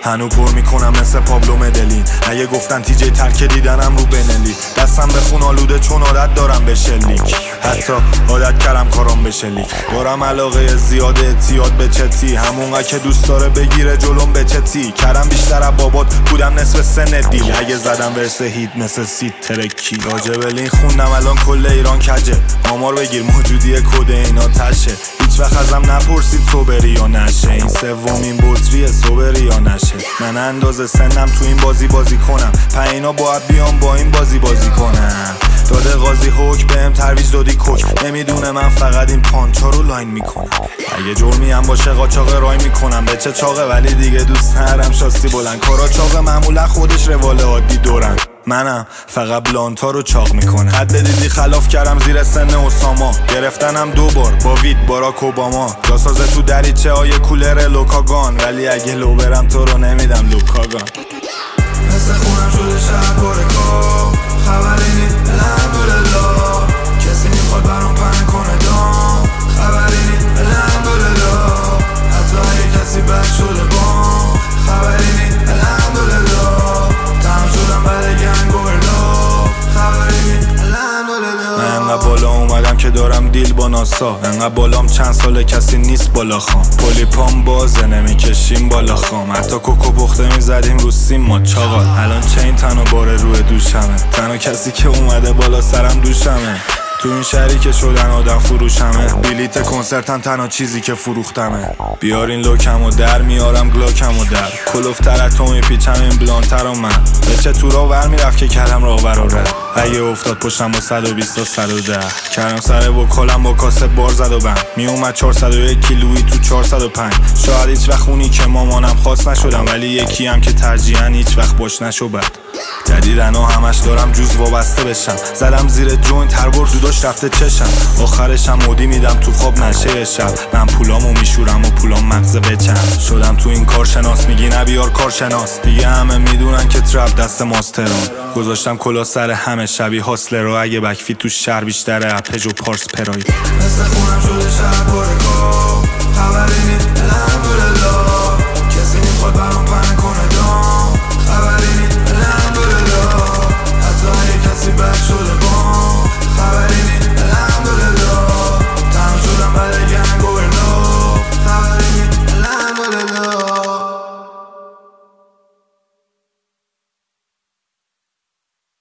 هنو پر میکنم مثل پابلو مدلین. اگه گفتن تیجی ترک دیدنم رو بنلی، دستم به خون آلوده چون عادت دارم به شلیک. حتی عادت کردم کارام به شلیک. دارم علاقه زیاد اعتیاد به چتی، همونقدر که دوست داره بگیره جلوم به چتی. کردم بیشتر از بابات بودم نصف سن دیل. اگه زدم ورس هیت مثل سید ترکی. راجع به لین خوندم الان کل ایران کجه. آمار بگیر موجودی کد اینا تشه. هیچ وقت ازم نپرسید صبری یا نشه. این سومین بطریه صبری یا نشه. من اندازه سنم تو این بازی کنم. پینا باید بیام با این بازی کنم. داده قاضی حکم بهم ترویج دادی کوک. نمیدونه من فقط این پانچا رو لاین میکنم. اگه جرمی هم باشه قاچاق رای میکنم. به چه چاقه ولی دیگه دوست ندارم شاسی بلند. کارا چاقه معمولا خودش روال عادی دورن. منم فقط بلانتا رو چاق میکنه. حد دیدی خلاف کردم زیر سن اساما. گرفتنم 2 بار با وید باراک اوباما. جاسازه تو دریچه های کولر لوکاگان. ولی اگه لو برم تو رو نمیدم لوکاگان. مثل خونم شده شهر پرکا. خبری نی الحمدلله. کسی میخواد برام پهن کنه دام. خبری نی الحمدلله. حتی اگه کسی بد شده بام. خبری نی الحمدلله. تمام شدم بعد گنگ و برلا. خبری نی الحمدلله. من انقدر بالا اومدم که دارم دیل با ناسا. انقدر بالام چند ساله کسی نیست بالا خام. پولیپام بازه نمیکشیم بالا خام. حتی کوکو پخته میزدیم رو سیم ما چاقال. الان چه این تنها باره روی دوشمه. تنها کسی که اومده بالا سرم دوشمه. تو این شهری که شدن آدم فروشمه. بلیت کنسرتم تنها چیزی که فروختمه. بیارین لوکم و در میارم گلاکم و در. کلوفتر تو میپیچم این بلانتر و من. به چه تورا ور میرفت که کردم راه براره. اگه افتاد پشتم با 120 تا 110. کردم سر وکالم با کاسه بار زد و بند. میومد 401 کیلویی تو 405. شاید هیچ وقت خونی که مامانم خواست نشدم. ولی یکی هم که ترجیحاً هیچ وقت باش نشو بد. جدیدن و همش دارم جوز وابسته بشم. زدم زیر جوین تربور جداش رفته چشم. آخرشم مودی میدم تو خواب نشه شب. من پولامو میشورم و پولام مغز بچم. شدم تو این کارشناس میگی نبیار کارشناس. دیگه همه میدونن که ترپ دست ماستران. گذاشتم کلا سر همه شبیه حاصله رو. اگه بکفی تو شهر بیشتره اپج و پارس پرایی. مثل خونم شده شهر پرکا. خبری نی الحمدلله.